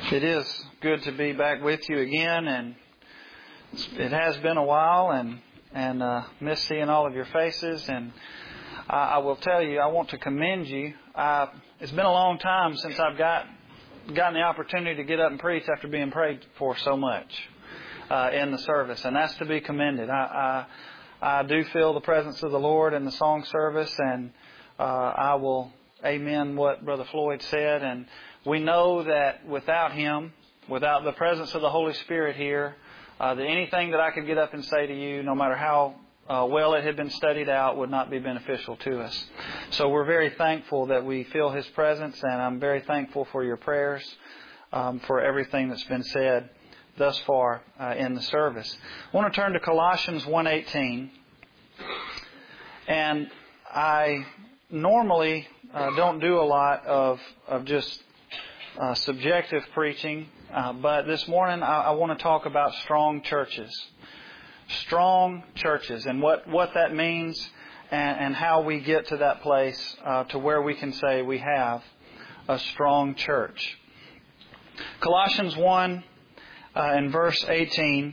It is good to be back with you again, and it has been a while, and miss seeing all of your faces. And I will tell you, I want to commend you. It's been a long time since I've gotten the opportunity to get up and preach after being prayed for so much in the service, and that's to be commended. I do feel the presence of the Lord in the song service, and I will amen what Brother Floyd said. And we know that without Him, without the presence of the Holy Spirit here, that anything that I could get up and say to you, no matter how well it had been studied out, would not be beneficial to us. So we're very thankful that we feel His presence, and I'm very thankful for your prayers, for everything that's been said thus far in the service. I want to turn to Colossians 1:18, and I normally don't do a lot of just subjective preaching, but this morning I want to talk about strong churches. Strong churches, and what that means, and how we get to that place to where we can say we have a strong church. Colossians 1 in verse 18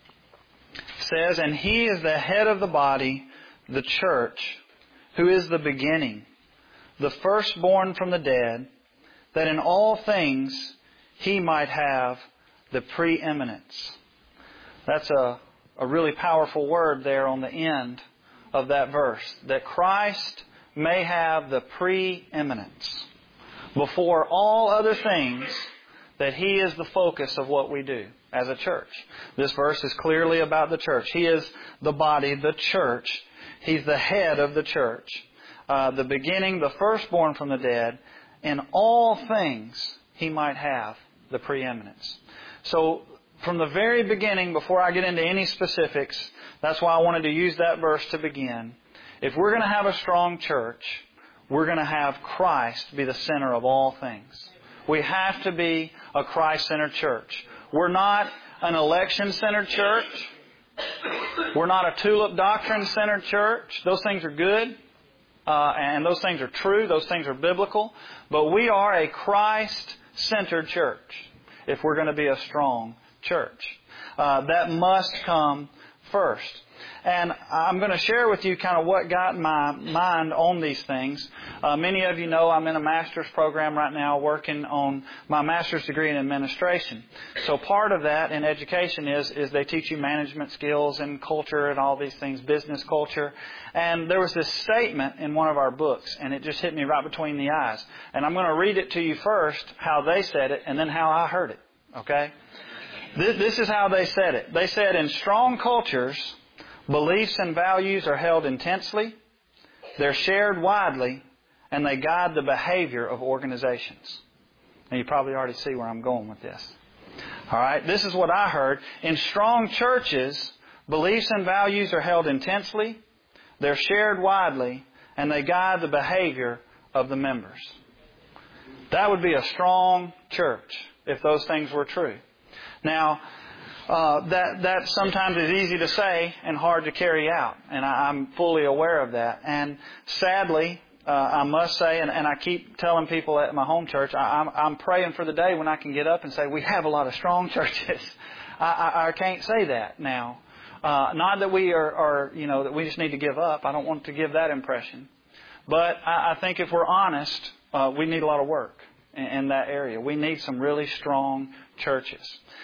says, "And He is the head of the body, the church, who is the beginning, the firstborn from the dead, that in all things He might have the preeminence." That's a really powerful word there on the end of that verse. That Christ may have the preeminence before all other things, that He is the focus of what we do as a church. This verse is clearly about the church. He is the body, the church. He's the head of the church. The beginning, the firstborn from the dead. In all things He might have the preeminence. So from the very beginning, before I get into any specifics, that's why I wanted to use that verse to begin. If we're going to have a strong church, we're going to have Christ be the center of all things. We have to be a Christ-centered church. We're not an election-centered church. We're not a tulip doctrine-centered church. Those things are good. And those things are true. Those things are biblical. But we are a Christ-centered church if we're going to be a strong church. That must come first. And I'm going to share with you kind of what got my mind on these things. Many of you know I'm in a master's program right now working on my master's degree in administration. So part of that in education is they teach you management skills and culture and all these things, business culture. And there was this statement in one of our books, and it just hit me right between the eyes. And I'm going to read it to you first, how they said it, and then how I heard it. Okay? This is how they said it. They said, in strong cultures, beliefs and values are held intensely, they're shared widely, and they guide the behavior of organizations. And you probably already see where I'm going with this. All right, this is what I heard. In strong churches, beliefs and values are held intensely, they're shared widely, and they guide the behavior of the members. That would be a strong church if those things were true. Now, that sometimes is easy to say and hard to carry out, and I'm fully aware of that. And sadly, I must say, and I keep telling people at my home church, I'm praying for the day when I can get up and say, we have a lot of strong churches. I can't say that now. Not that we are that we just need to give up. I don't want to give that impression. But I think if we're honest, we need a lot of work in that area. We need some really strong churches.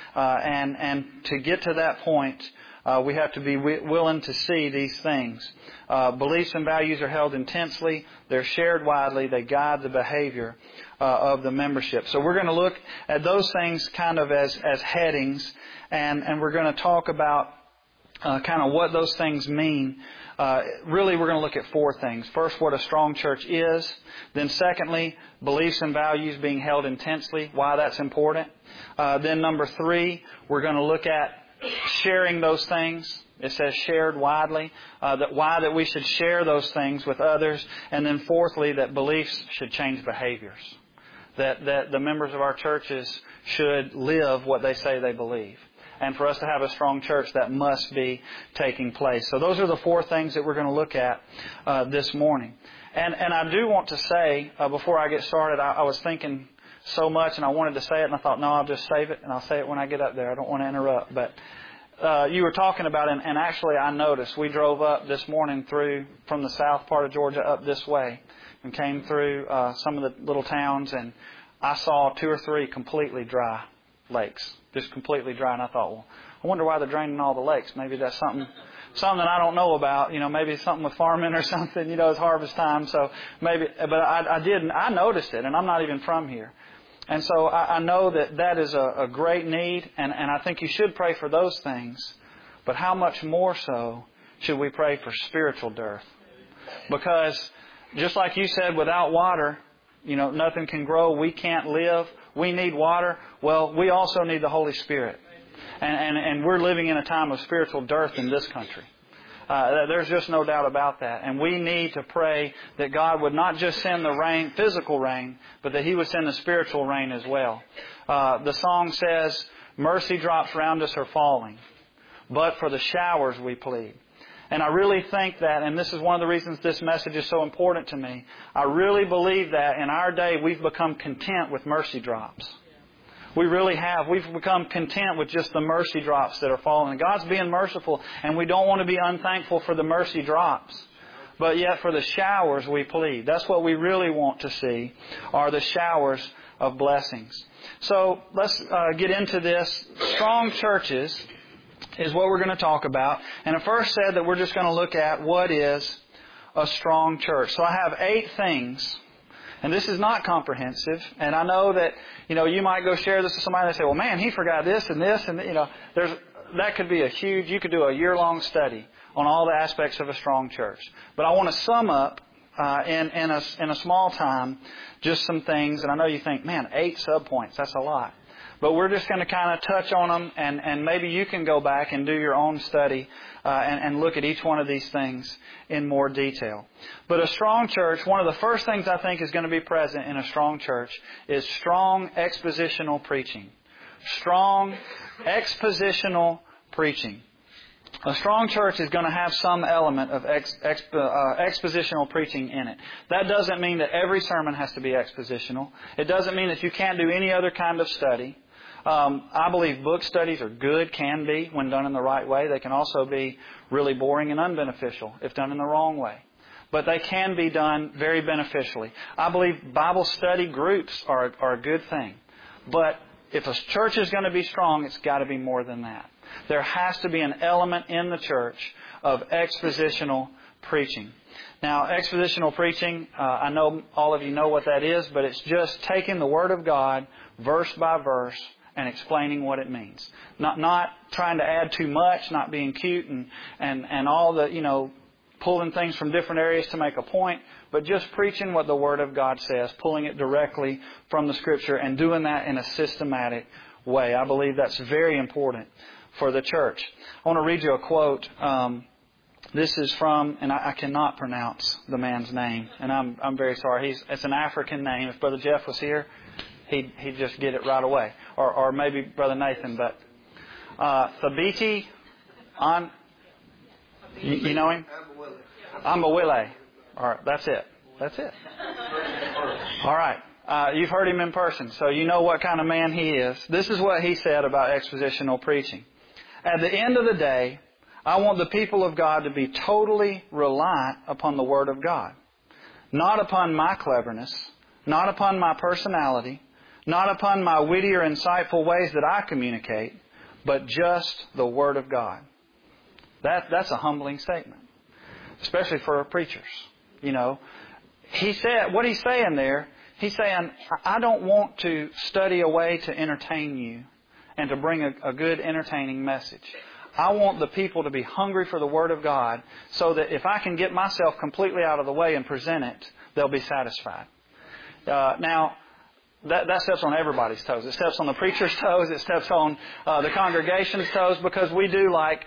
And to get to that point, we have to be willing to see these things. Beliefs and values are held intensely. They're shared widely. They guide the behavior of the membership. So we're going to look at those things kind of as headings, and we're going to talk about kind of what those things mean. Really, we're going to look at four things. First, what a strong church is. Then secondly, beliefs and values being held intensely, why that's important. Then number three, we're going to look at sharing those things. It says shared widely. Why that we should share those things with others. And then fourthly, that beliefs should change behaviors. That the members of our churches should live what they say they believe. And for us to have a strong church, that must be taking place. So those are the four things that we're going to look at this morning. And I do want to say, before I get started, I was thinking so much, and I wanted to say it, and I thought, no, I'll just save it, and I'll say it when I get up there. I don't want to interrupt. But you were talking about it, and actually I noticed. We drove up this morning from the south part of Georgia up this way and came through some of the little towns, and I saw 2 or 3 completely dry lakes, just completely dry. And I thought, well, I wonder why they're draining all the lakes. Maybe that's something I don't know about. Maybe something with farming or something. It's harvest time, so maybe. But I noticed it, and I'm not even from here. And so I know that is a great need, and I think you should pray for those things. But how much more so should we pray for spiritual dearth? Because just like you said, without water, nothing can grow. We can't live. We need water. Well, we also need the Holy Spirit. And we're living in a time of spiritual dearth in this country. There's just no doubt about that. And we need to pray that God would not just send the rain, physical rain, but that He would send the spiritual rain as well. The song says, mercy drops round us are falling, but for the showers we plead. And I really think that, and this is one of the reasons this message is so important to me, I really believe that in our day we've become content with mercy drops. We really have. We've become content with just the mercy drops that are falling. And God's being merciful, and we don't want to be unthankful for the mercy drops. But yet for the showers we plead. That's what we really want to see, are the showers of blessings. So let's get into this. Strong churches is what we're going to talk about. And I first said that we're just going to look at what is a strong church. So I have 8 things. And this is not comprehensive. And I know that, you might go share this with somebody and they say, well, man, he forgot this and this. And, that could be you could do a year-long study on all the aspects of a strong church. But I want to sum up in a small time just some things. And I know you think, man, 8 subpoints, that's a lot. But we're just going to kind of touch on them, and maybe you can go back and do your own study and look at each one of these things in more detail. But a strong church, one of the first things I think is going to be present in a strong church is strong expositional preaching. Strong expositional preaching. A strong church is going to have some element of expositional preaching in it. That doesn't mean that every sermon has to be expositional. It doesn't mean that you can't do any other kind of study. I believe book studies are good, can be, when done in the right way. They can also be really boring and unbeneficial if done in the wrong way. But they can be done very beneficially. I believe Bible study groups are a good thing. But if a church is going to be strong, it's got to be more than that. There has to be an element in the church of expositional preaching. Now, expositional preaching, I know all of you know what that is, but it's just taking the Word of God verse by verse and explaining what it means. Not trying to add too much, not being cute and all the, pulling things from different areas to make a point, but just preaching what the Word of God says, pulling it directly from the Scripture and doing that in a systematic way. I believe that's very important for the church. I want to read you a quote. This is from, and I cannot pronounce the man's name, and I'm very sorry. It's an African name. If Brother Jeff was here, he'd just get it right away, or maybe Brother Nathan. But Thabiti, you know him? Ambawile. All right, that's it. All right. You've heard him in person, so you know what kind of man he is. This is what he said about expositional preaching. At the end of the day, I want the people of God to be totally reliant upon the Word of God. Not upon my cleverness, not upon my personality, not upon my witty or insightful ways that I communicate, but just the Word of God. That's a humbling statement, especially for preachers. He said, what he's saying there, he's saying, I don't want to study a way to entertain you and to bring a good, entertaining message. I want the people to be hungry for the Word of God so that if I can get myself completely out of the way and present it, they'll be satisfied. Now, that steps on everybody's toes. It steps on the preacher's toes. It steps on the congregation's toes because we do like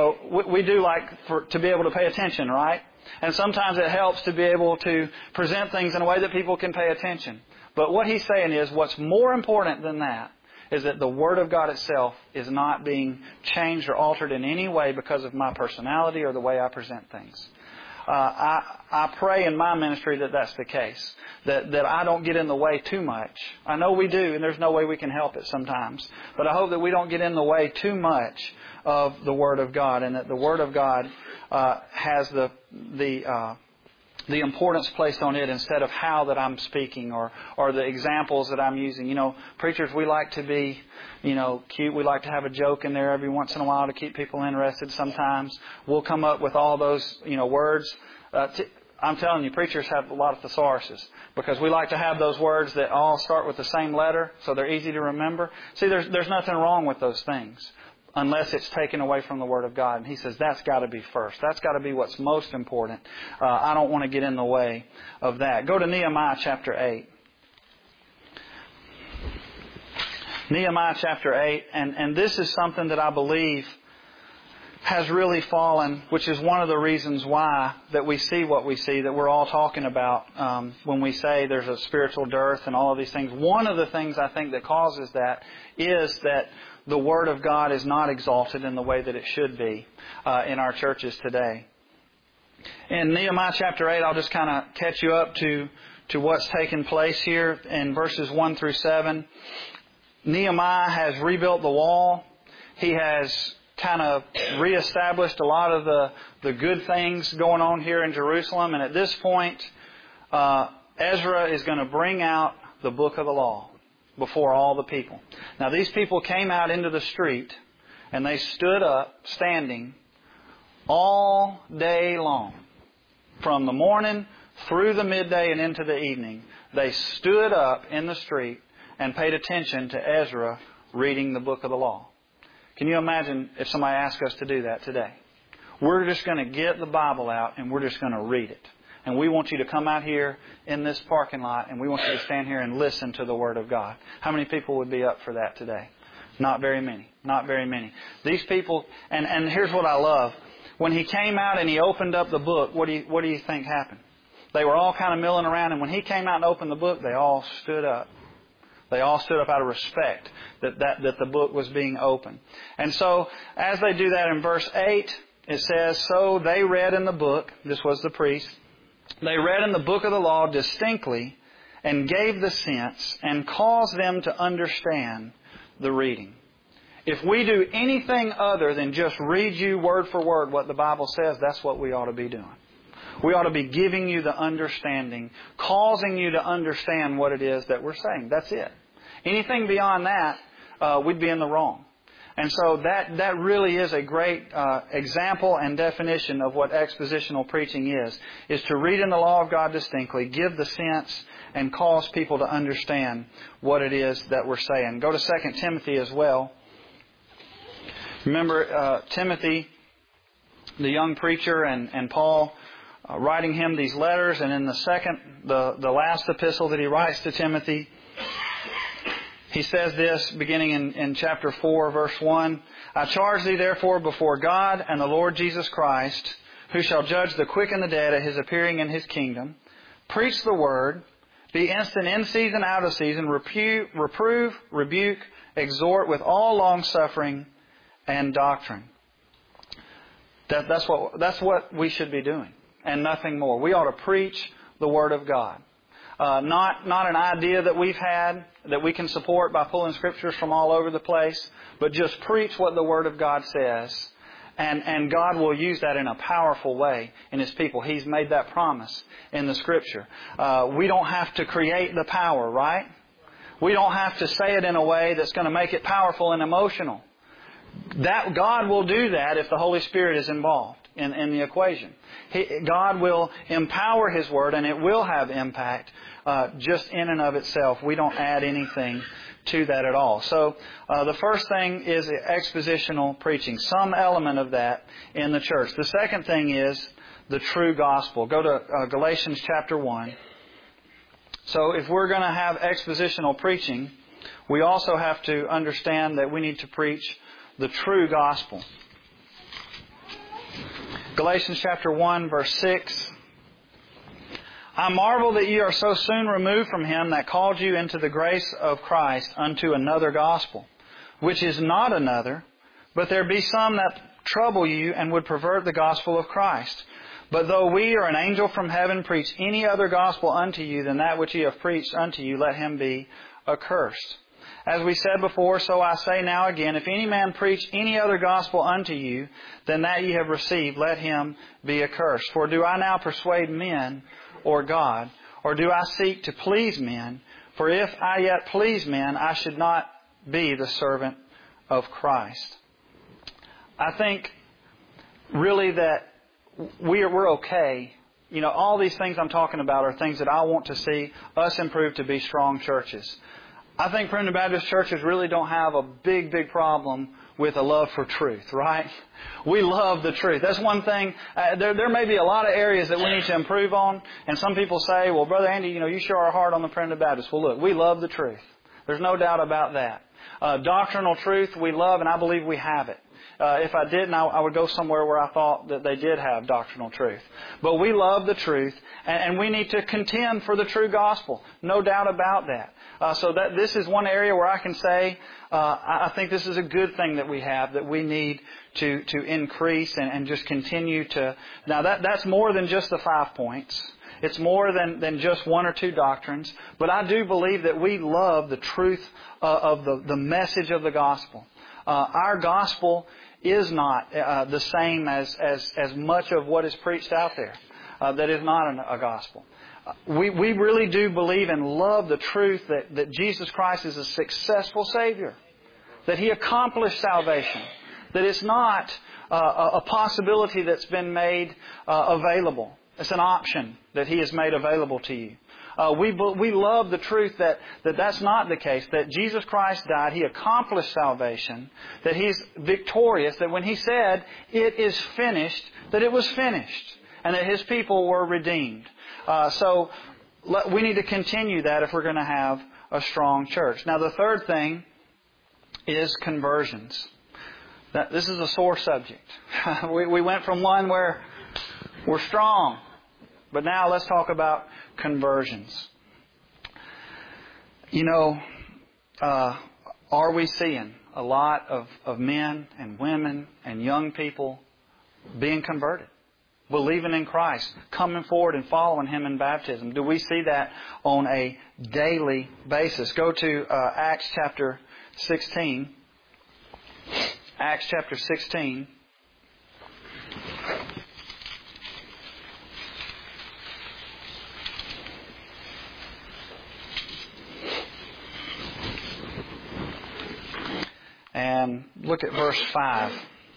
to be able to pay attention, right? And sometimes it helps to be able to present things in a way that people can pay attention. But what he's saying is what's more important than that is that the Word of God itself is not being changed or altered in any way because of my personality or the way I present things. I pray in my ministry that that's the case. That I don't get in the way too much. I know we do, and there's no way we can help it sometimes. But I hope that we don't get in the way too much of the Word of God, and that the Word of God has the importance placed on it instead of how that I'm speaking or the examples that I'm using. You know, preachers, we like to be, cute. We like to have a joke in there every once in a while to keep people interested sometimes. We'll come up with all those, words. I'm telling you, preachers have a lot of thesauruses because we like to have those words that all start with the same letter so they're easy to remember. See, there's nothing wrong with those things unless it's taken away from the Word of God. And He says that's got to be first. That's got to be what's most important. I don't want to get in the way of that. Go to Nehemiah chapter 8. Nehemiah chapter 8. And this is something that I believe has really fallen, which is one of the reasons why that we see what we see, that we're all talking about when we say there's a spiritual dearth and all of these things. One of the things I think that causes that is that the Word of God is not exalted in the way that it should be in our churches today. In Nehemiah chapter 8, I'll just kind of catch you up to what's taken place here in verses 1 through 7. Nehemiah has rebuilt the wall. He has kind of reestablished a lot of the good things going on here in Jerusalem. And at this point, Ezra is going to bring out the book of the law before all the people. Now, these people came out into the street and they stood up, standing, all day long. From the morning through the midday and into the evening, they stood up in the street and paid attention to Ezra reading the book of the law. Can you imagine if somebody asked us to do that today? We're just going to get the Bible out and we're just going to read it. And we want you to come out here in this parking lot and we want you to stand here and listen to the Word of God. How many people would be up for that today? Not very many. Not very many. These people, and here's what I love. When he came out and he opened up the book, what do you think happened? They were all kind of milling around, and when he came out and opened the book, they all stood up. They all stood up out of respect that the book was being opened. And so, as they do that in verse 8, it says, so they read in the book, this was the priest, they read in the book of the law distinctly and gave the sense and caused them to understand the reading. If we do anything other than just read you word for word what the Bible says, that's what we ought to be doing. We ought to be giving you the understanding, causing you to understand what it is that we're saying. That's it. Anything beyond that, we'd be in the wrong. And so that really is a great example and definition of what expositional preaching is to read in the law of God distinctly, give the sense, and cause people to understand what it is that we're saying. Go to 2 Timothy as well. Remember Timothy, the young preacher, and Paul writing him these letters. And in the last epistle that he writes to Timothy, he says this, beginning in chapter 4, verse 1, I charge thee therefore before God and the Lord Jesus Christ, who shall judge the quick and the dead at His appearing in His kingdom, preach the word, be instant in season, out of season, reprove, rebuke, exhort with all long-suffering and doctrine. That's what we should be doing, and nothing more. We ought to preach the Word of God. Not an idea that we've had that we can support by pulling scriptures from all over the place, but just preach what the Word of God says. And God will use that in a powerful way in His people. He's made that promise in the Scripture. We don't have to create the power, right? We don't have to say it in a way that's going to make it powerful and emotional. That God will do that if the Holy Spirit is involved in the equation. God will empower His Word, and it will have impact just in and of itself. We don't add anything to that at all. So the first thing is expositional preaching, some element of that in the church. The second thing is the true gospel. Go to Galatians chapter 1. So if we're going to have expositional preaching, we also have to understand that we need to preach the true gospel. Galatians chapter 1, verse 6. I marvel that ye are so soon removed from Him that called you into the grace of Christ unto another gospel, which is not another, but there be some that trouble you and would pervert the gospel of Christ. But though we or an angel from heaven preach any other gospel unto you than that which ye have preached unto you, let him be accursed. As we said before, so I say now again, if any man preach any other gospel unto you than that ye have received, let him be accursed. For do I now persuade men or God, or do I seek to please men? For if I yet please men, I should not be the servant of Christ. I think really that we're okay. You know, all these things I'm talking about are things that I want to see us improve to be strong churches. I think Primitive Baptist churches really don't have a big problem with a love for truth, right? We love the truth. That's one thing. There may be a lot of areas that we need to improve on. And some people say, well, Brother Andy, you know, you sure are hard on the Primitive Baptists. Well, look, we love the truth. There's no doubt about that. Doctrinal truth we love, and I believe we have it. If I didn't, I would go somewhere where I thought that they did have doctrinal truth. But we love the truth, and we need to contend for the true gospel. No doubt about that. So that this is one area where I can say, I think this is a good thing that we have, that we need to increase and just continue to. Now that's more than just the 5 points. It's more than just one or two doctrines. But I do believe that we love the truth of the message of the gospel. Our gospel is not the same as much of what is preached out there. That is not a gospel. We really do believe and love the truth that Jesus Christ is a successful Savior. That He accomplished salvation. That it's not a possibility that's been made available. It's an option that He has made available to you. We love the truth that's not the case. That Jesus Christ died. He accomplished salvation. That He's victorious. That when He said, it is finished, that it was finished. And that His people were redeemed. So we need to continue that if we're going to have a strong church. Now the third thing is conversions. This is a sore subject. We went from one where we're strong. But now let's talk about conversions. You know, are we seeing a lot of men and women and young people being converted? Believing in Christ, coming forward and following Him in baptism. Do we see that on a daily basis? Go to Acts chapter 16. Acts chapter 16. And look at verse 5.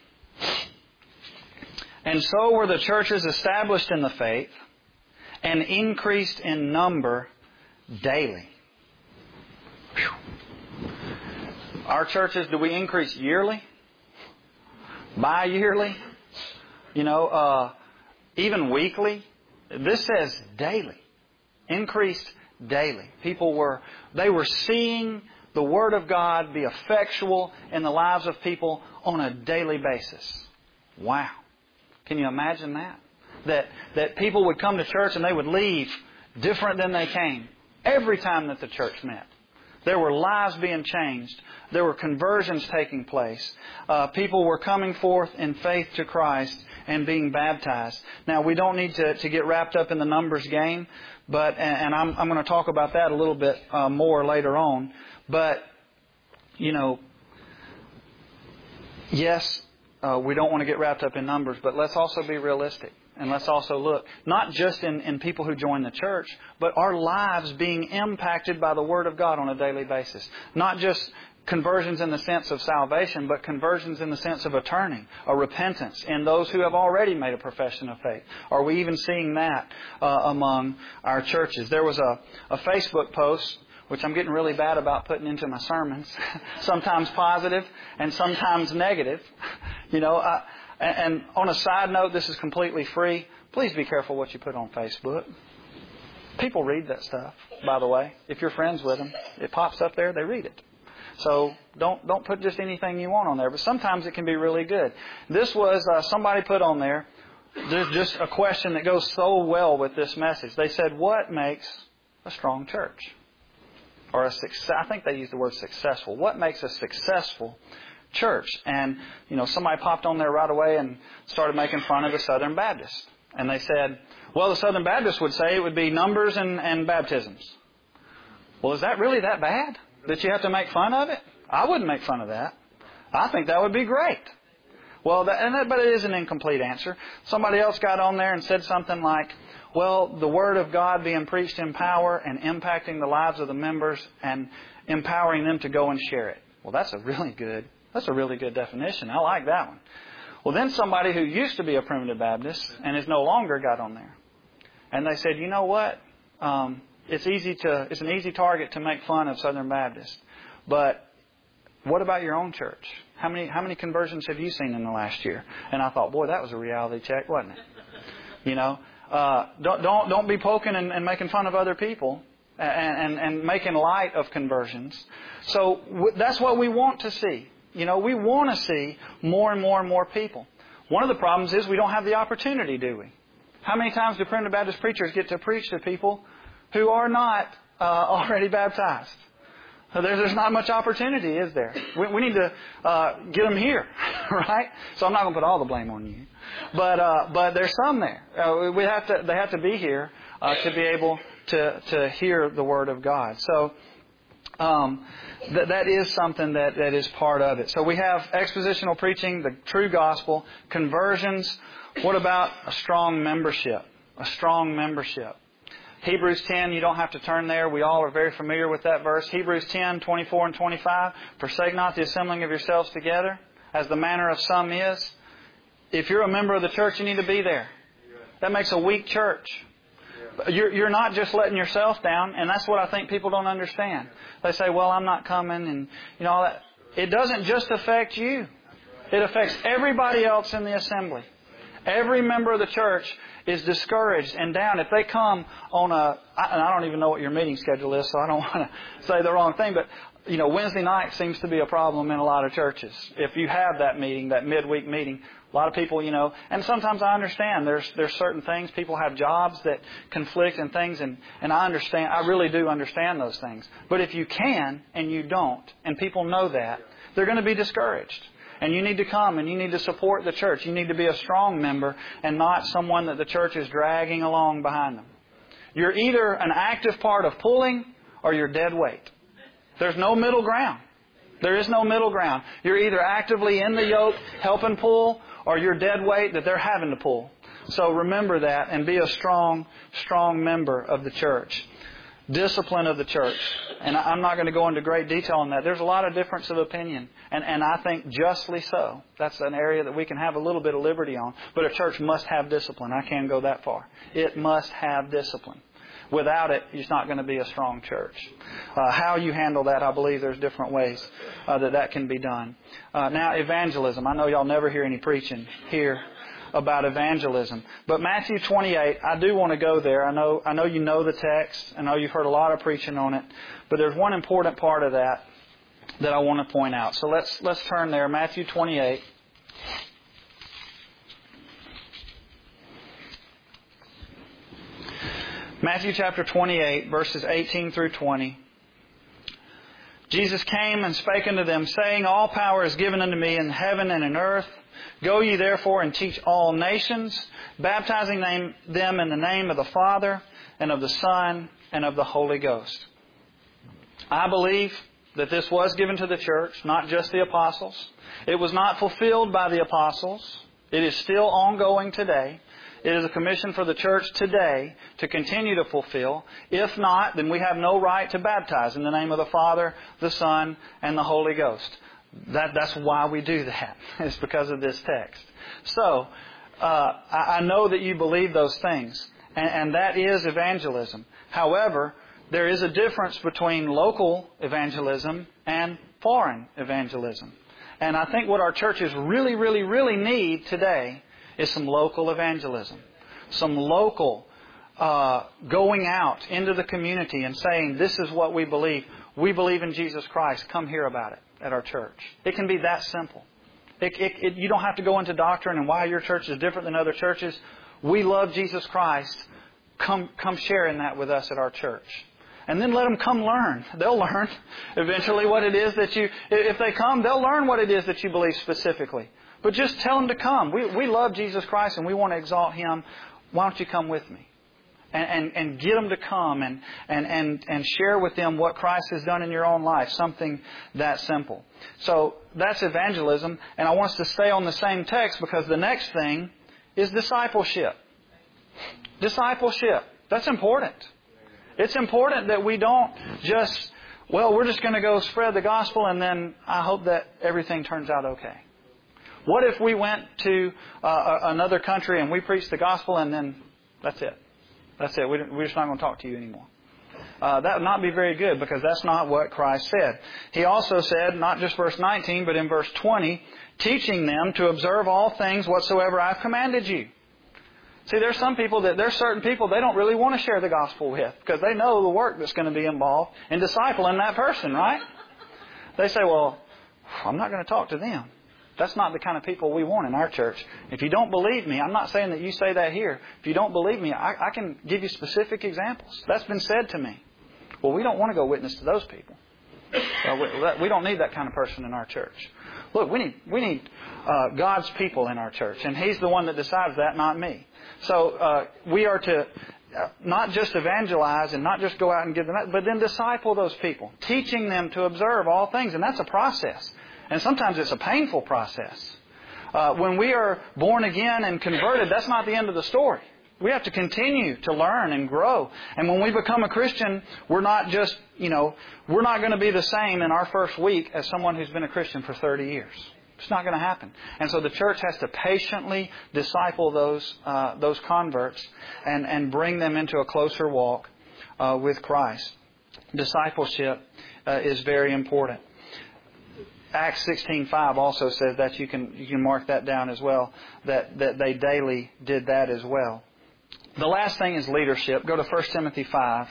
And so were the churches established in the faith and increased in number daily. Whew. Our churches, do we increase yearly? Bi-yearly? You know, even weekly? This says daily. Increased daily. They were seeing the Word of God be effectual in the lives of people on a daily basis. Wow. Can you imagine that? That people would come to church and they would leave different than they came every time that the church met. There were lives being changed. There were conversions taking place. People were coming forth in faith to Christ and being baptized. Now, we don't need to get wrapped up in the numbers game, but and I'm going to talk about that a little bit more later on. But, you know, yes, we don't want to get wrapped up in numbers, but let's also be realistic. And let's also look, not just in people who join the church, but our lives being impacted by the Word of God on a daily basis. Not just conversions in the sense of salvation, but conversions in the sense of a turning, a repentance in those who have already made a profession of faith. Are we even seeing that among our churches? There was a Facebook post, which I'm getting really bad about putting into my sermons, sometimes positive and sometimes negative. You know, and on a side note, this is completely free. Please be careful what you put on Facebook. People read that stuff, by the way. If you're friends with them, it pops up there, they read it. So don't put just anything you want on there, but sometimes it can be really good. This was somebody put on there. There's just a question that goes so well with this message. They said, what makes a strong church? Or a success? I think they used the word successful. What makes a successful church? And, you know, somebody popped on there right away and started making fun of the Southern Baptists. And they said, well, the Southern Baptists would say it would be numbers and baptisms. Well, is that really that bad that you have to make fun of it? I wouldn't make fun of that. I think that would be great. Well, but it is an incomplete answer. Somebody else got on there and said something like, well, the Word of God being preached in power and impacting the lives of the members and empowering them to go and share it. Well, that's a really good definition. I like that one. Well, then somebody who used to be a Primitive Baptist and is no longer got on there. And they said, you know what? It's an easy target to make fun of Southern Baptists. But what about your own church? How many conversions have you seen in the last year? And I thought, boy, that was a reality check, wasn't it? You know, don't be poking and making fun of other people and making light of conversions. So that's what we want to see. You know, we want to see more and more and more people. One of the problems is we don't have the opportunity, do we? How many times do Primitive Baptist preachers get to preach to people who are not already baptized? So there's not much opportunity, is there? We need to get them here, right? So I'm not going to put all the blame on you, but there's some there. They have to be here to be able to hear the Word of God. So that is something that is part of it. So we have expositional preaching, the true gospel, conversions. What about a strong membership? A strong membership. Hebrews 10, you don't have to turn there. We all are very familiar with that verse. Hebrews 10, 24 and 25. Forsake not the assembling of yourselves together, as the manner of some is. If you're a member of the church, you need to be there. That makes a weak church. You're not just letting yourself down, and that's what I think people don't understand. They say, well, I'm not coming, and all that. It doesn't just affect you. It affects everybody else in the assembly. Every member of the church is discouraged and down. If they come on and I don't even know what your meeting schedule is, so I don't want to say the wrong thing, but Wednesday night seems to be a problem in a lot of churches. If you have that meeting, that midweek meeting, a lot of people, and sometimes I understand there's certain things, people have jobs that conflict and things, and I understand, I really do understand those things. But if you can and you don't, and people know that, they're going to be discouraged. And you need to come and you need to support the church. You need to be a strong member and not someone that the church is dragging along behind them. You're either an active part of pulling or you're dead weight. There's no middle ground. There is no middle ground. You're either actively in the yoke helping pull or you're dead weight that they're having to pull. So remember that and be a strong member of the church. Discipline of the church. And I'm not going to go into great detail on that. There's a lot of difference of opinion. And I think justly so. That's an area that we can have a little bit of liberty on. But a church must have discipline. I can't go that far. It must have discipline. Without it, it's not going to be a strong church. How you handle that, I believe there's different ways that can be done. Now, evangelism. I know y'all never hear any preaching here about evangelism. But Matthew 28, I do want to go there. I know you know the text. I know you've heard a lot of preaching on it. But there's one important part of that I want to point out. So let's turn there. Matthew 28. Matthew chapter 28, verses 18 through 20. Jesus came and spake unto them, saying, All power is given unto me in heaven and in earth. Go ye therefore and teach all nations, baptizing them in the name of the Father and of the Son and of the Holy Ghost. I believe that this was given to the church, not just the apostles. It was not fulfilled by the apostles. It is still ongoing today. It is a commission for the church today to continue to fulfill. If not, then we have no right to baptize in the name of the Father, the Son, and the Holy Ghost. That's why we do that. It's because of this text. So, I know that you believe those things, and that is evangelism. However, there is a difference between local evangelism and foreign evangelism. And I think what our churches really, really, really need today is some local evangelism. Some local going out into the community and saying, this is what we believe. We believe in Jesus Christ. Come hear about it at our church. It can be that simple. You don't have to go into doctrine and why your church is different than other churches. We love Jesus Christ. Come share in that with us at our church. And then let them come learn. They'll learn eventually what it is that if they come, they'll learn what it is that you believe specifically. But just tell them to come. We love Jesus Christ and we want to exalt Him. why don't you come with me? And get them to come and share with them what Christ has done in your own life. Something that simple. So that's evangelism. And I want us to stay on the same text because the next thing is discipleship. Discipleship. That's important. It's important that we don't just, we're just going to go spread the gospel and then I hope that everything turns out okay. What if we went to another country and we preached the gospel and then that's it? That's it. We're just not going to talk to you anymore. That would not be very good because that's not what Christ said. He also said, not just verse 19, but in verse 20, teaching them to observe all things whatsoever I've commanded you. See, there's certain people they don't really want to share the gospel with because they know the work that's going to be involved in discipling that person, right? They say, well, I'm not going to talk to them. That's not the kind of people we want in our church. If you don't believe me, I'm not saying that you say that here. If you don't believe me, I can give you specific examples. That's been said to me. Well, we don't want to go witness to those people. We don't need that kind of person in our church. Look, we need God's people in our church, and He's the one that decides that, not me. So we are to not just evangelize and not just go out and give them that, but then disciple those people, teaching them to observe all things, and that's a process. And sometimes it's a painful process. When we are born again and converted, that's not the end of the story. We have to continue to learn and grow. And when we become a Christian, we're not just, we're not going to be the same in our first week as someone who's been a Christian for 30 years. It's not going to happen. And so the church has to patiently disciple those converts and bring them into a closer walk with Christ. Discipleship is very important. Acts 16:5 also says that you can mark that down as well, that they daily did that as well. The last thing is leadership. Go to 1 Timothy 5.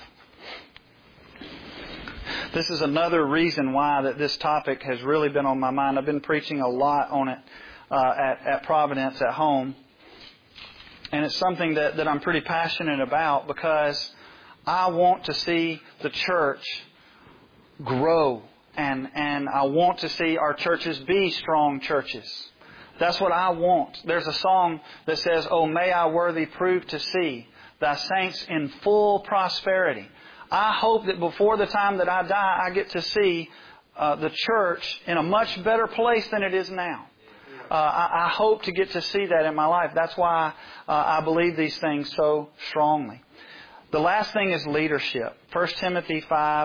This is another reason why that this topic has really been on my mind. I've been preaching a lot on it at Providence at home. And it's something that I'm pretty passionate about because I want to see the church grow. And I want to see our churches be strong churches. That's what I want. There's a song that says, "Oh, may I worthy prove to see thy saints in full prosperity." I hope that before the time that I die, I get to see the church in a much better place than it is now. I hope to get to see that in my life. That's why I believe these things so strongly. The last thing is leadership. 1 Timothy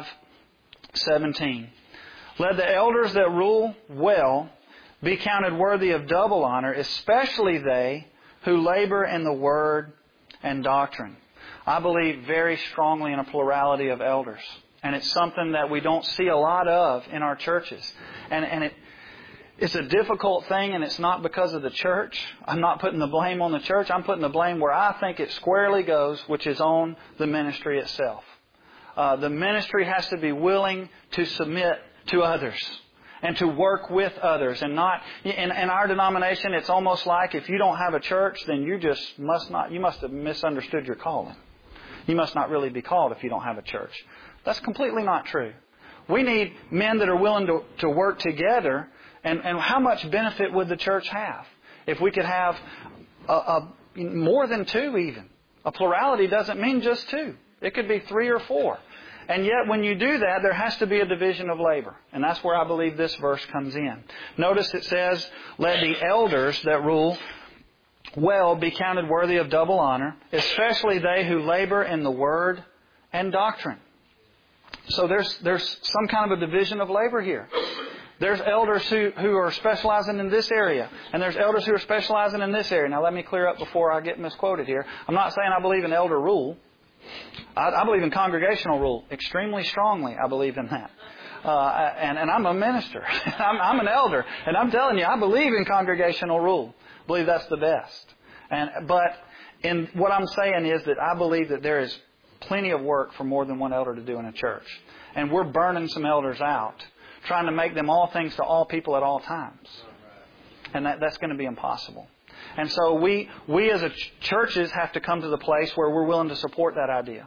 5:17. Let the elders that rule well be counted worthy of double honor, especially they who labor in the word and doctrine. I believe very strongly in a plurality of elders. And it's something that we don't see a lot of in our churches. And it's a difficult thing, and it's not because of the church. I'm not putting the blame on the church. I'm putting the blame where I think it squarely goes, which is on the ministry itself. The ministry has to be willing to submit to others and to work with others, and not in our denomination. It's almost like if you don't have a church, then you must have misunderstood your calling. You must not really be called if you don't have a church. That's completely not true. We need men that are willing to work together. And how much benefit would the church have if we could have more than two even? A plurality doesn't mean just two. It could be 3 or 4. And yet when you do that, there has to be a division of labor. And that's where I believe this verse comes in. Notice it says, let the elders that rule well be counted worthy of double honor, especially they who labor in the word and doctrine. So there's some kind of a division of labor here. There's elders who are specializing in this area, and there's elders who are specializing in this area. Now let me clear up before I get misquoted here. I'm not saying I believe in elder rule. I believe in congregational rule extremely strongly. I believe in that. And I'm a minister. I'm an elder. And I'm telling you, I believe in congregational rule. I believe that's the best. But in what I'm saying is that I believe that there is plenty of work for more than one elder to do in a church. And we're burning some elders out, trying to make them all things to all people at all times. And that's going to be impossible. And so we as churches have to come to the place where we're willing to support that idea.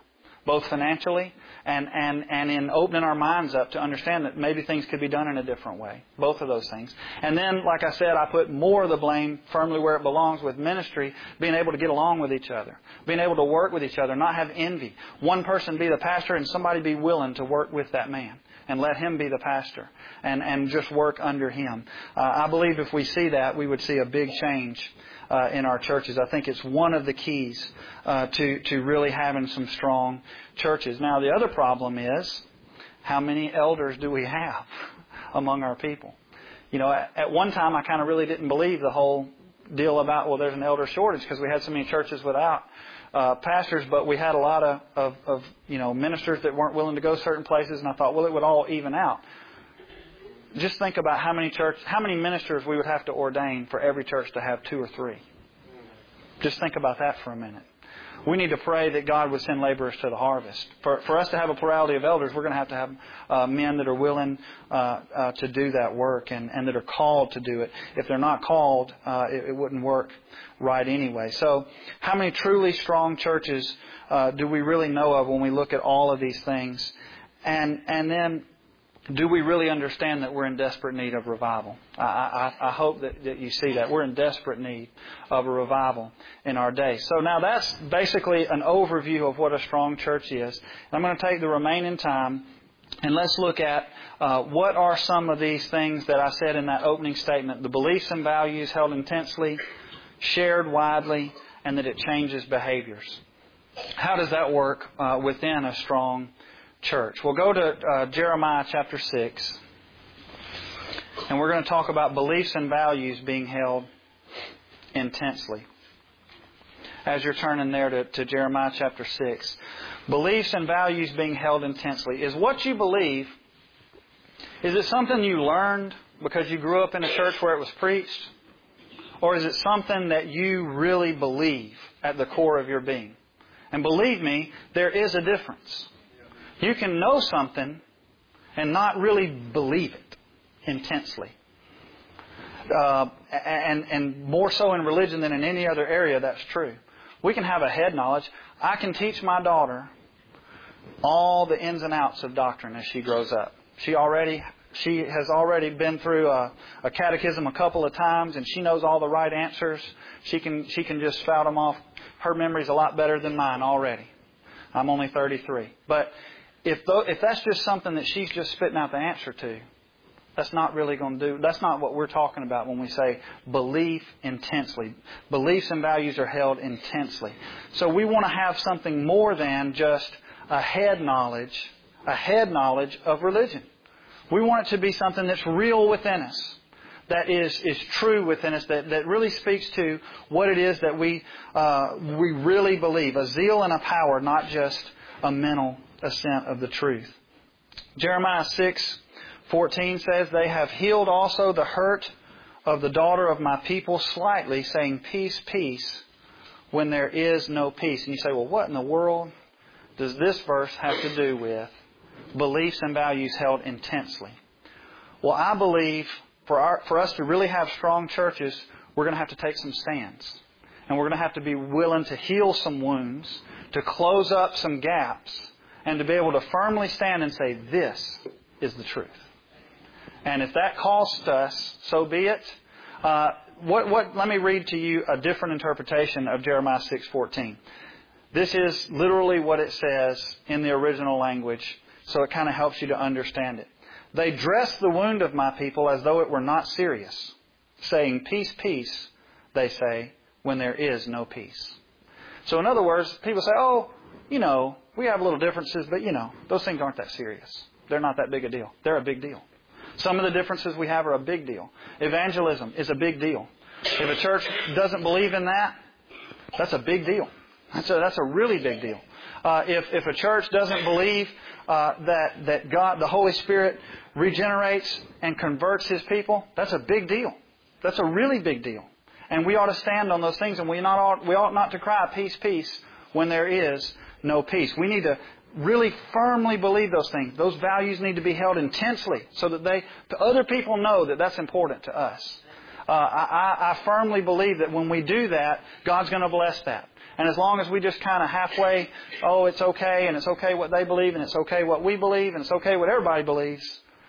both financially and in opening our minds up to understand that maybe things could be done in a different way. Both of those things. And then, like I said, I put more of the blame firmly where it belongs with ministry, being able to get along with each other, being able to work with each other, not have envy. One person be the pastor and somebody be willing to work with that man and let him be the pastor and just work under him. I believe if we see that, we would see a big change in our churches. I think it's one of the keys to really having some strong churches. Now, the other problem is, how many elders do we have among our people? You know, at one time I kind of really didn't believe the whole deal about, well, there's an elder shortage because we had so many churches without pastors, but we had a lot of ministers that weren't willing to go certain places, and I thought, well, it would all even out. Just think about how many ministers we would have to ordain for every church to have 2 or 3. Just think about that for a minute. We need to pray that God would send laborers to the harvest. For us to have a plurality of elders, we're going to have men that are willing to do that work and that are called to do it. If they're not called, it wouldn't work right anyway. So how many truly strong churches do we really know of when we look at all of these things? And then, do we really understand that we're in desperate need of revival? I hope that you see that. We're in desperate need of a revival in our day. So now that's basically an overview of what a strong church is. I'm going to take the remaining time and let's look at what are some of these things that I said in that opening statement. The beliefs and values held intensely, shared widely, and that it changes behaviors. How does that work within a strong church? We'll go to Jeremiah chapter 6, and we're going to talk about beliefs and values being held intensely. As you're turning there to Jeremiah chapter 6, beliefs and values being held intensely. Is what you believe, is it something you learned because you grew up in a church where it was preached? Or is it something that you really believe at the core of your being? And believe me, there is a difference. You can know something and not really believe it intensely. And more so in religion than in any other area, that's true. We can have a head knowledge. I can teach my daughter all the ins and outs of doctrine as she grows up. She has already been through a catechism a couple of times, and she knows all the right answers. She can just spout them off. Her memory's a lot better than mine already. I'm only 33. But if that's just something that she's just spitting out the answer to, that's not really going to do. That's not what we're talking about when we say belief intensely. Beliefs and values are held intensely. So we want to have something more than just a head knowledge of religion. We want it to be something that's real within us, that is true within us, that really speaks to what it is that we really believe. A zeal and a power, not just a mental assent of the truth. Jeremiah 6:14 says, "They have healed also the hurt of the daughter of my people slightly, saying, 'Peace, peace,' when there is no peace." And you say, well, what in the world does this verse have to do with beliefs and values held intensely? Well, I believe for us to really have strong churches, we're going to have to take some stands. And we're going to have to be willing to heal some wounds, to close up some gaps, and to be able to firmly stand and say, this is the truth. And if that costs us, so be it. Let me read to you a different interpretation of Jeremiah 6:14. This is literally what it says in the original language, so it kind of helps you to understand it. "They dress the wound of my people as though it were not serious, saying, 'Peace, peace,' they say, when there is no peace." So in other words, people say, oh, we have little differences, but those things aren't that serious. They're not that big a deal. They're a big deal. Some of the differences we have are a big deal. Evangelism is a big deal. If a church doesn't believe in that, that's a big deal. That's a really big deal. If a church doesn't believe that God, the Holy Spirit, regenerates and converts His people, that's a big deal. That's a really big deal. And we ought to stand on those things, and we ought not to cry, "Peace, peace," when there is no peace. We need to really firmly believe those things. Those values need to be held intensely so that other people know that that's important to us. I firmly believe that when we do that, God's going to bless that. And as long as we just kind of halfway, oh, it's okay, and it's okay what they believe, and it's okay what we believe, and it's okay what everybody believes,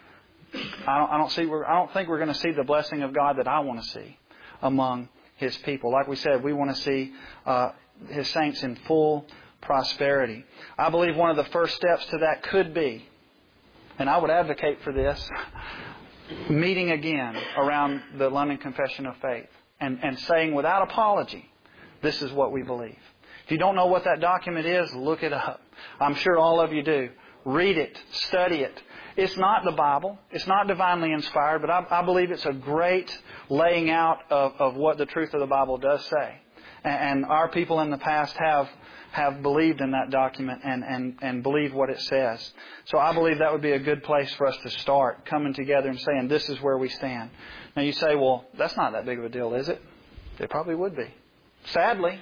I don't think we're going to see the blessing of God that I want to see among His people. Like we said, we want to see His saints in full prosperity. I believe one of the first steps to that could be, and I would advocate for this, meeting again around the London Confession of Faith and saying without apology, this is what we believe. If you don't know what that document is, look it up. I'm sure all of you do. Read it. Study it. It's not the Bible. It's not divinely inspired, but I believe it's a great laying out of what the truth of the Bible does say. And our people in the past have believed in that document and believe what it says. So I believe that would be a good place for us to start, coming together and saying, this is where we stand. Now you say, well, that's not that big of a deal, is it? It probably would be. Sadly,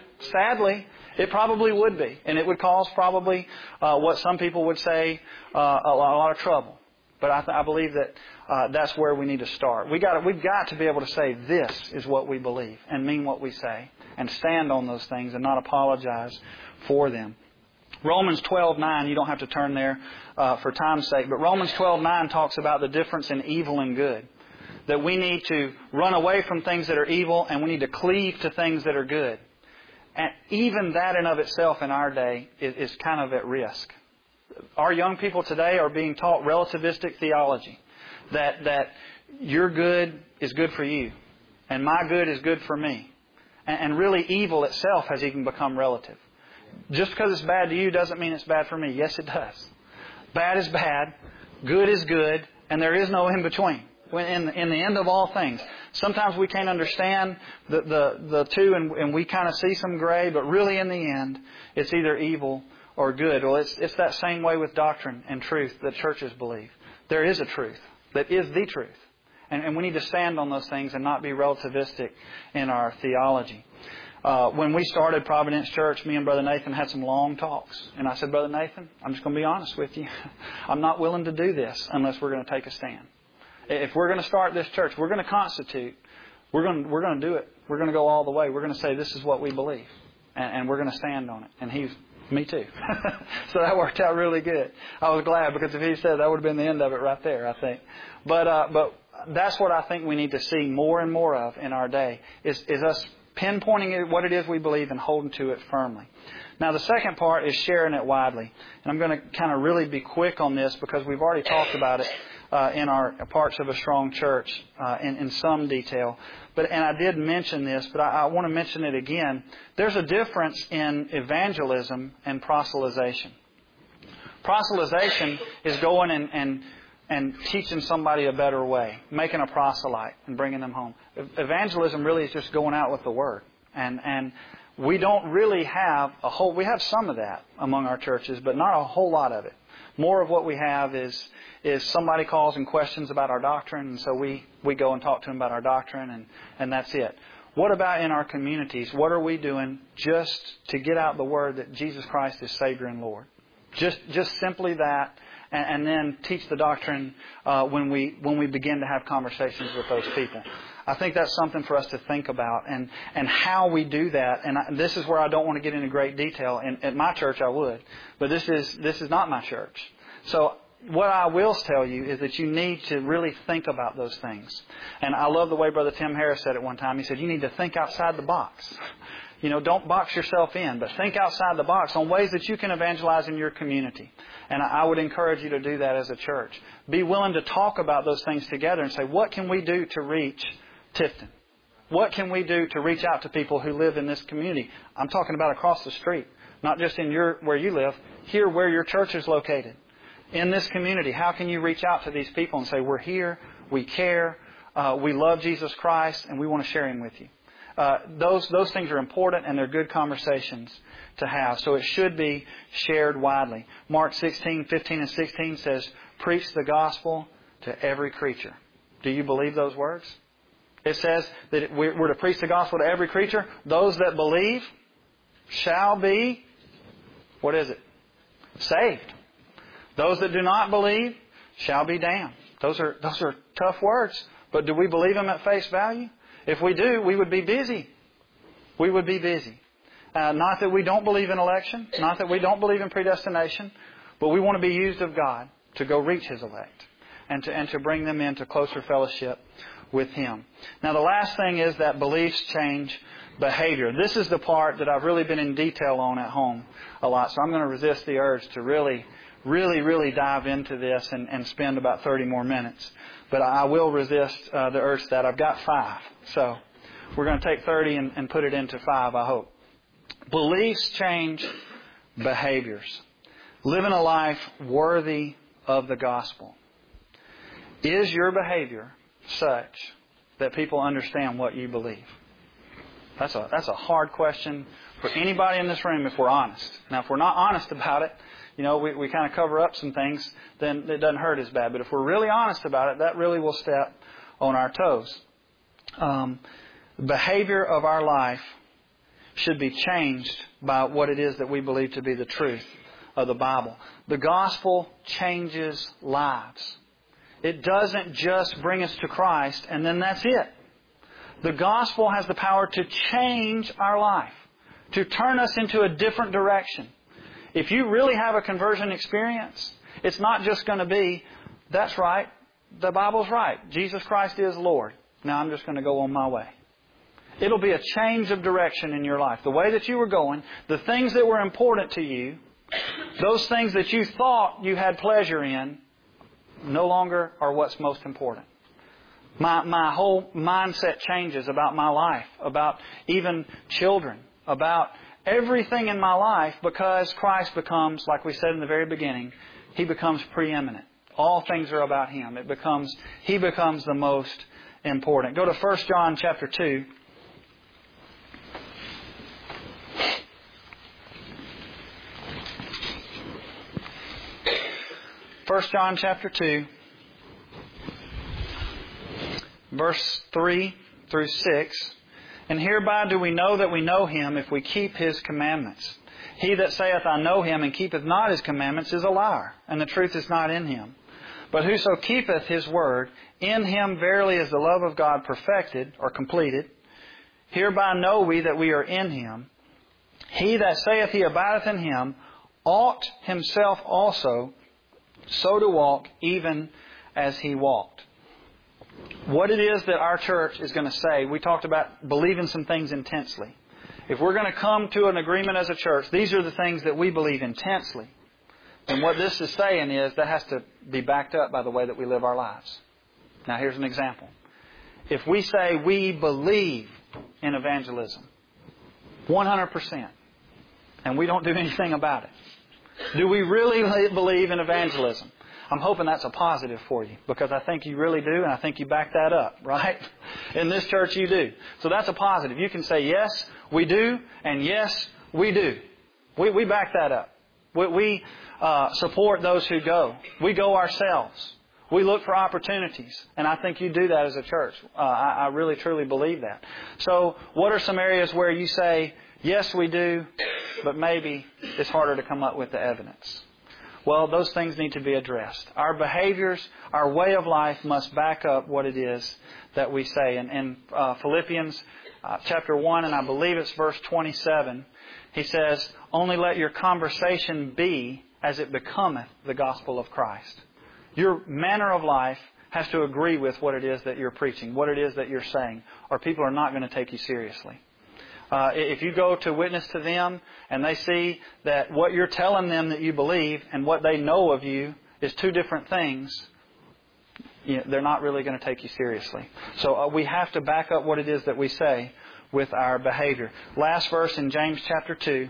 it probably would be. And it would cause probably what some people would say a lot of trouble. But I believe that that's where we need to start. We've got to be able to say this is what we believe and mean what we say and stand on those things and not apologize for them. Romans 12:9, you don't have to turn there for time's sake, but Romans 12:9 talks about the difference in evil and good. That we need to run away from things that are evil and we need to cleave to things that are good. And even that in of itself in our day is kind of at risk. Our young people today are being taught relativistic theology. That your good is good for you and my good is good for me. And really evil itself has even become relative. Just because it's bad to you doesn't mean it's bad for me. Yes, it does. Bad is bad, good is good, and there is no in between. In the end of all things. Sometimes we can't understand the two and we kind of see some gray, but really in the end, it's either evil or good. Well, it's that same way with doctrine and truth that churches believe. There is a truth that is the truth. And we need to stand on those things and not be relativistic in our theology. When we started Providence Church, me and Brother Nathan had some long talks. And I said, Brother Nathan, I'm just going to be honest with you. I'm not willing to do this unless we're going to take a stand. If we're going to start this church, we're going to constitute, we're going to do it. We're going to go all the way. We're going to say this is what we believe. And we're going to stand on it. And me too. So that worked out really good. I was glad because if he said that would have been the end of it right there, I think. But that's what I think we need to see more and more of in our day is us pinpointing what it is we believe and holding to it firmly. Now the second part is sharing it widely. And I'm going to kind of really be quick on this because we've already talked about it in our Parts of a Strong Church in some detail. And I did mention this, but I want to mention it again. There's a difference in evangelism and proselytization. Proselytization is going and teaching somebody a better way, making a proselyte and bringing them home. Evangelism really is just going out with the Word. And we don't really have we have some of that among our churches, but not a whole lot of it. More of what we have is somebody calls and questions about our doctrine, and so we go and talk to them about our doctrine, and that's it. What about in our communities? What are we doing just to get out the word that Jesus Christ is Savior and Lord? Just simply that, and then teach the doctrine when we begin to have conversations with those people. I think that's something for us to think about and how we do that. And this is where I don't want to get into great detail. And at my church I would, but this is not my church. So what I will tell you is that you need to really think about those things. And I love the way Brother Tim Harris said it one time. He said, you need to think outside the box. Don't box yourself in, but think outside the box on ways that you can evangelize in your community. And I would encourage you to do that as a church. Be willing to talk about those things together and say, what can we do to reach Tifton? What can we do to reach out to people who live in this community? I'm talking about across the street, not just in where you live, here where your church is located. In this community, how can you reach out to these people and say, we're here, we care, we love Jesus Christ, and we want to share Him with you. Those things are important and they're good conversations to have. So it should be shared widely. Mark 16:15 and 16 says, preach the gospel to every creature. Do you believe those words? It says that we're to preach the gospel to every creature. Those that believe shall be, what is it? Saved. Those that do not believe shall be damned. Those are tough words. But do we believe them at face value? If we do, we would be busy. We would be busy. Not that we don't believe in election, not that we don't believe in predestination, but we want to be used of God to go reach His elect and to bring them into closer fellowship with Him. Now the last thing is that beliefs change behavior. This is the part that I've really been in detail on at home a lot, so I'm going to resist the urge to really dive into this and spend about 30 more minutes. But I will resist the urge that I've got 5. So we're going to take 30 and put it into 5, I hope. Beliefs change behaviors. Living a life worthy of the gospel. Is your behavior such that people understand what you believe? That's a hard question for anybody in this room if we're honest. Now, if we're not honest about it, we kind of cover up some things, then it doesn't hurt as bad. But if we're really honest about it, that really will step on our toes. The behavior of our life should be changed by what it is that we believe to be the truth of the Bible. The gospel changes lives. It doesn't just bring us to Christ and then that's it. The gospel has the power to change our life, to turn us into a different direction. If you really have a conversion experience, it's not just going to be, that's right, the Bible's right, Jesus Christ is Lord. Now I'm just going to go on my way. It'll be a change of direction in your life. The way that you were going, the things that were important to you, those things that you thought you had pleasure in, no longer are what's most important. My whole mindset changes about my life, about even children, about everything in my life because Christ becomes, like we said in the very beginning, He becomes preeminent. All things are about Him. He becomes the most important. Go to 1 John chapter 2. 1 John chapter 2, verse 3 through 6. And hereby do we know that we know Him if we keep His commandments. He that saith, I know Him, and keepeth not His commandments is a liar, and the truth is not in him. But whoso keepeth His word, in him verily is the love of God perfected, or completed. Hereby know we that we are in Him. He that saith he abideth in Him, ought himself also so to walk, even as He walked. What it is that our church is going to say, we talked about believing some things intensely. If we're going to come to an agreement as a church, these are the things that we believe intensely. And what this is saying is that has to be backed up by the way that we live our lives. Now here's an example. If we say we believe in evangelism, 100%, and we don't do anything about it, do we really believe in evangelism? I'm hoping that's a positive for you because I think you really do and I think you back that up, right? In this church you do. So that's a positive. You can say yes, we do, and yes, we do. We back that up. We support those who go. We go ourselves. We look for opportunities. And I think you do that as a church. I really truly believe that. So what are some areas where you say, yes, we do, but maybe it's harder to come up with the evidence? Well, those things need to be addressed. Our behaviors, our way of life must back up what it is that we say. In Philippians chapter 1, and I believe it's verse 27, he says, only let your conversation be as it becometh the gospel of Christ. Your manner of life has to agree with what it is that you're preaching, what it is that you're saying, or people are not going to take you seriously. If you go to witness to them and they see that what you're telling them that you believe and what they know of you is two different things, they're not really going to take you seriously. So we have to back up what it is that we say with our behavior. Last verse in James chapter 2.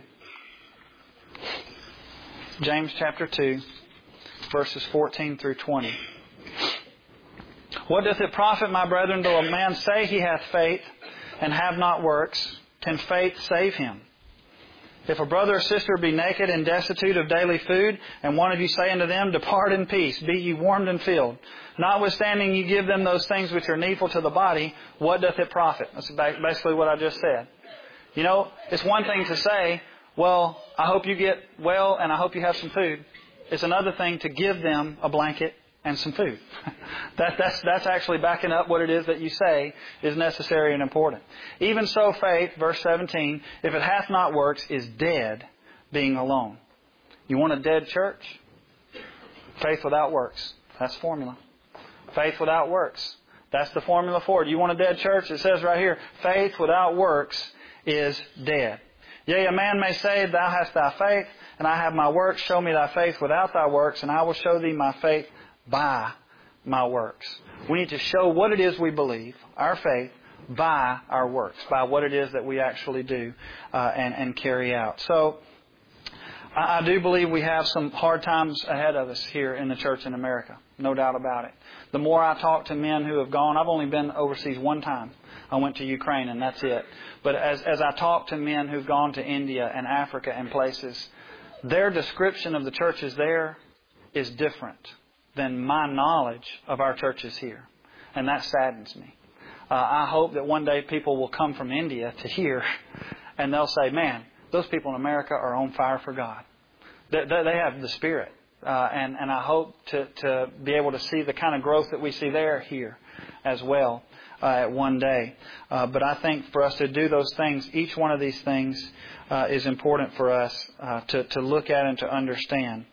James chapter 2, verses 14 through 20. What doth it profit, my brethren, though a man say he hath faith and have not works? Can faith save him? If a brother or sister be naked and destitute of daily food, and one of you say unto them, depart in peace, be ye warmed and filled, notwithstanding you give them those things which are needful to the body, what doth it profit? That's basically what I just said. It's one thing to say, well, I hope you get well and I hope you have some food. It's another thing to give them a blanket and some food. That's actually backing up what it is that you say is necessary and important. Even so, faith, verse 17, if it hath not works, is dead, being alone. You want a dead church? Faith without works. That's the formula. Faith without works. That's the formula for it. You want a dead church? It says right here, faith without works is dead. Yea, a man may say, Thou hast thy faith, and I have my works. Show me thy faith without thy works, and I will show thee my faith by my works. We need to show what it is we believe, our faith, by our works, by what it is that we actually do and carry out. So, I do believe we have some hard times ahead of us here in the church in America. No doubt about it. The more I talk to men who have gone, I've only been overseas one time. I went to Ukraine and that's it. But as I talk to men who've gone to India and Africa and places, their description of the churches there is different than my knowledge of our churches here. And that saddens me. I hope that one day people will come from India to here and they'll say, man, those people in America are on fire for God. They have the Spirit. And I hope to be able to see the kind of growth that we see there here as well at one day. But I think for us to do those things, each one of these things is important for us to look at and to understand.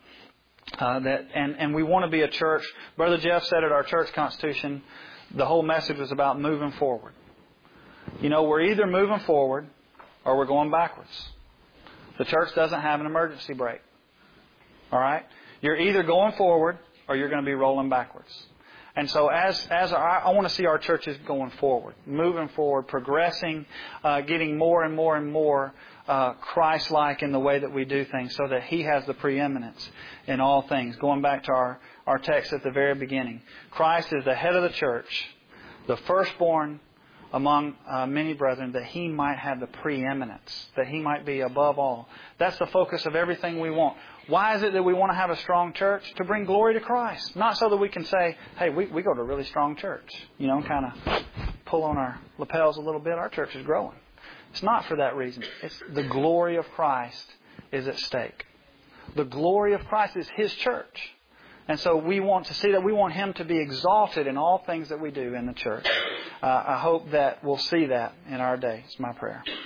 And we want to be a church. Brother Jeff said at our church constitution, the whole message was about moving forward. You know, we're either moving forward or we're going backwards. The church doesn't have an emergency brake. All right? You're either going forward or you're going to be rolling backwards. And so I want to see our churches going forward, moving forward, progressing, getting more and more and more Christ-like in the way that we do things so that He has the preeminence in all things. Going back to our text at the very beginning. Christ is the head of the church, the firstborn among many brethren, that He might have the preeminence, that He might be above all. That's the focus of everything we want. Why is it that we want to have a strong church? To bring glory to Christ. Not so that we can say, hey, we go to a really strong church. You know, kind of pull on our lapels a little bit. Our church is growing. It's not for that reason. It's the glory of Christ is at stake. The glory of Christ is His church. And so we want to see that. We want Him to be exalted in all things that we do in the church. I hope that we'll see that in our day. It's my prayer.